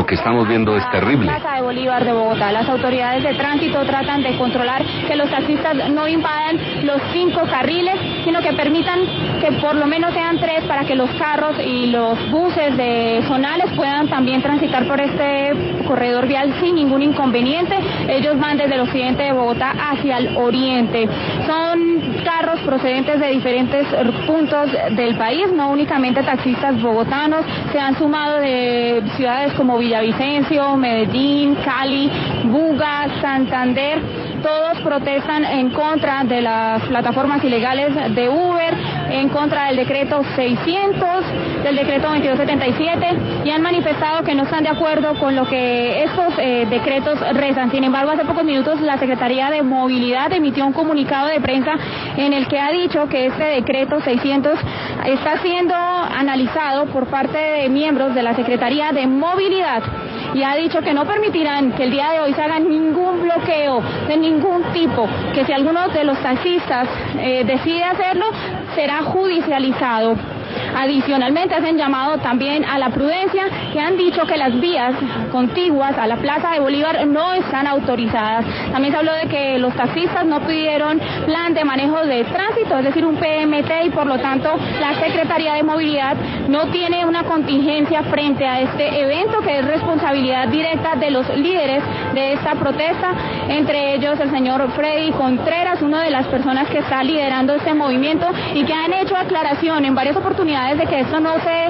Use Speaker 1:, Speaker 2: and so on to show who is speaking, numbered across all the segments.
Speaker 1: lo que estamos viendo es terrible.
Speaker 2: Plaza de Bolívar de Bogotá. Las autoridades de tránsito tratan de controlar que los taxistas no invadan los 5 carriles, sino que permitan que por lo menos sean 3 para que los carros y los buses de zonales puedan también transitar por este corredor vial sin ningún inconveniente. Ellos van desde el occidente de Bogotá hacia el oriente. Son carros procedentes de diferentes puntos del país, no únicamente taxistas bogotanos, se han sumado de ciudades como Villavicencio, Medellín, Cali, Buga, Santander. Todos protestan en contra de las plataformas ilegales de Uber, en contra del decreto 600, del decreto 2277, y han manifestado que no están de acuerdo con lo que estos decretos rezan. Sin embargo, hace pocos minutos la Secretaría de Movilidad emitió un comunicado de prensa en el que ha dicho que este decreto 600 está siendo analizado por parte de miembros de la Secretaría de Movilidad, y ha dicho que no permitirán que el día de hoy se haga ningún bloqueo de ningún tipo, que si alguno de los taxistas decide hacerlo, será judicializado. Adicionalmente hacen llamado también a la prudencia, que han dicho que las vías contiguas a la Plaza de Bolívar no están autorizadas. También se habló de que los taxistas no pidieron plan de manejo de tránsito, es decir, un PMT, y por lo tanto la Secretaría de Movilidad no tiene una contingencia frente a este evento, que es responsabilidad directa de los líderes de esta protesta, entre ellos el señor Freddy Contreras, una de las personas que está liderando este movimiento y que han hecho aclaración en varias oportunidades de que esto no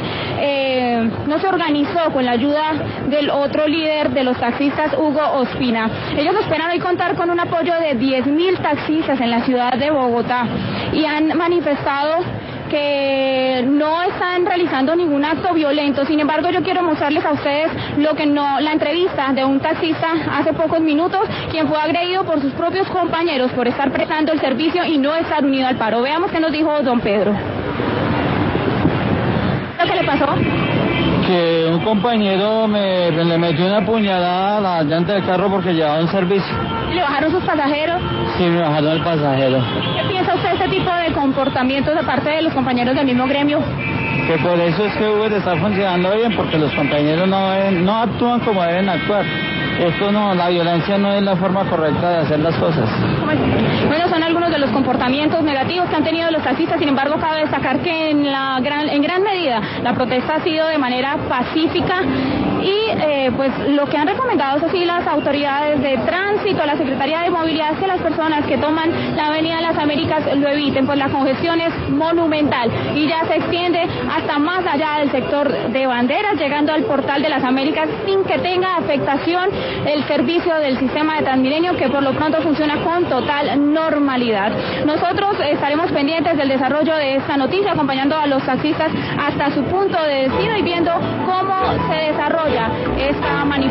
Speaker 2: se organizó con la ayuda del otro líder de los taxistas, Hugo Ospina. Ellos esperan hoy contar con un apoyo de 10.000 taxistas en la ciudad de Bogotá y han manifestado que no están realizando ningún acto violento. Sin embargo, yo quiero mostrarles a ustedes la entrevista de un taxista hace pocos minutos, quien fue agredido por sus propios compañeros por estar prestando el servicio y no estar unido al paro. Veamos qué nos dijo don Pedro. ¿Qué le pasó?
Speaker 3: Que un compañero le metió una puñalada a la llanta del carro porque llevaba un servicio.
Speaker 2: ¿Le bajaron sus pasajeros?
Speaker 3: Sí, me bajaron el pasajero.
Speaker 2: ¿Qué piensa usted de este tipo de comportamientos de parte de los compañeros del mismo gremio?
Speaker 3: Que por eso es que Uber está funcionando bien, porque los compañeros no actúan como deben actuar. Esto no, la violencia no es la forma correcta de hacer las cosas.
Speaker 2: Bueno, son algunos de los comportamientos negativos que han tenido los taxistas. Sin embargo, cabe destacar que en gran medida la protesta ha sido de manera pacífica y pues lo que han recomendado, eso sí, las autoridades de tránsito, la Secretaría de Movilidad, es que las personas que toman la Avenida de las Américas lo eviten, pues la congestión es monumental y ya se extiende hasta más allá del sector de Banderas, llegando al Portal de las Américas, sin que tenga afectación el servicio del sistema de Transmilenio, que por lo pronto funciona con total normalidad. Nosotros estaremos pendientes del desarrollo de esta noticia, acompañando a los taxistas hasta su punto de destino y viendo cómo se desarrolla esta manifestación.